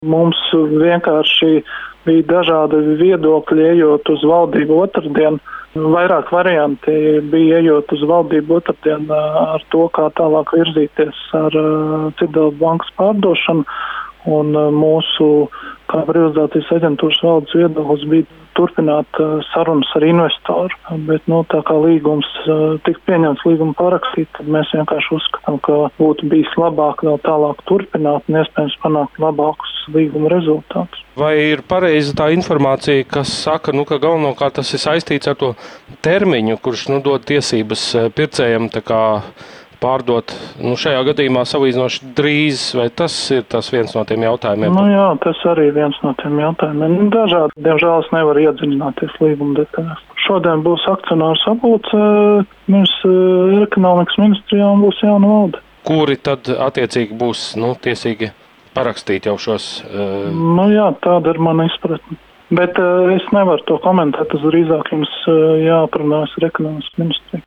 Mums vienkārši bija dažādi viedokļi, ejot uz valdību otrdien. Vairāk varianti bija ejot uz valdību otrdien ar to, kā tālāk virzīties ar Citadele bankas pārdošanu. Un mūsu, kā privatizācijas aģentūras valdes viedoklis bija turpināt sarunas ar investoru. Bet, tā kā līgums tika pieņemts, līgumu parakstīt, tad mēs vienkārši uzskatām, ka būtu bijis labāk vēl tālāk turpināt un iespējams panākt labākus līguma rezultātus. Vai ir pareiza tā informācija, kas saka, ka galvenokārt tas ir saistīts ar to termiņu, kurš dod tiesības pircējiem pārdot, šajā gadījumā salīdzinoši drīz, vai tas ir viens no tiem jautājumiem? Jā, tas arī viens no tiem jautājumiem. Dažādi, diemžēl, es nevaru iedziļināties līguma detaļās. Šodien būs akcionāru sapulce, mēs ekonomikas ministrijā un būs jauna valde. Kuri tad attiecīgi būs, tiesīgi parakstīt jau šos? Jā, tāda ir mana izpratne. Bet es nevaru to komentēt, tas drīzāk jums jāaprunājas ar ekonomikas ministriju.